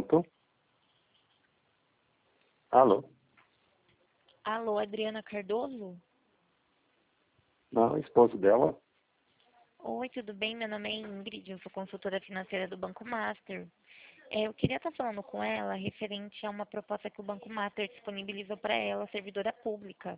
Pronto. Alô? Alô, Adriana Cardoso? Não, esposo dela. Oi, tudo bem? Meu nome é Ingrid, eu sou consultora financeira do Banco Master. Eu queria estar falando com ela referente a uma proposta que o Banco Master disponibilizou para ela, servidora pública.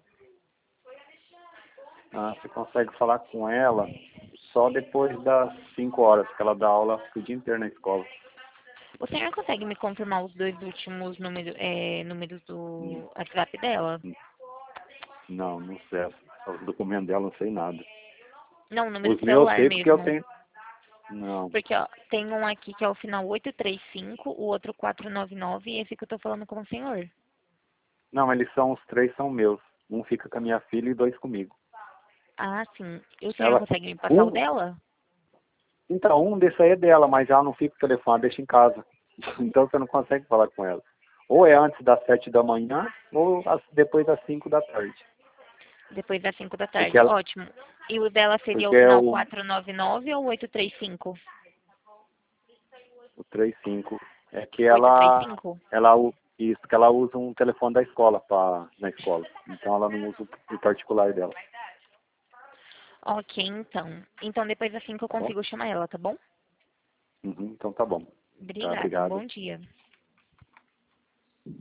Você consegue falar com ela só depois das 5 horas, que ela dá aula o dia inteiro na escola. O senhor consegue me confirmar os dois últimos números do WhatsApp dela? Não, não sei. Os documentos dela, não sei nada. Não, o número Os do meus eu celular sei porque eu mesmo. tenho... Não. Porque, ó, tem um aqui que é o final 835, o outro 499 e esse que eu tô falando com o senhor. Não, os três são meus. Um fica com a minha filha e 2 comigo. Ah, sim. E o senhor Ela... consegue me passar o dela? Então, um desse aí é dela, mas ela não fica com o telefone, ela deixa em casa. Então você não consegue falar com ela. Ou é antes das 7 da manhã, ou depois das 5 da tarde. Depois das 5 da Porque tarde. Ótimo. E o dela seria o porque é final o 499 ou 835? 35. É que Oitocentos e trinta e cinco. isso, que ela usa um telefone da escola na escola. Então ela não usa o particular dela. Ok, então. Então depois das 5 eu Tá bom? consigo chamar ela, tá bom? Uhum, então tá bom. Tá, Obrigada. Um obrigado. bom dia.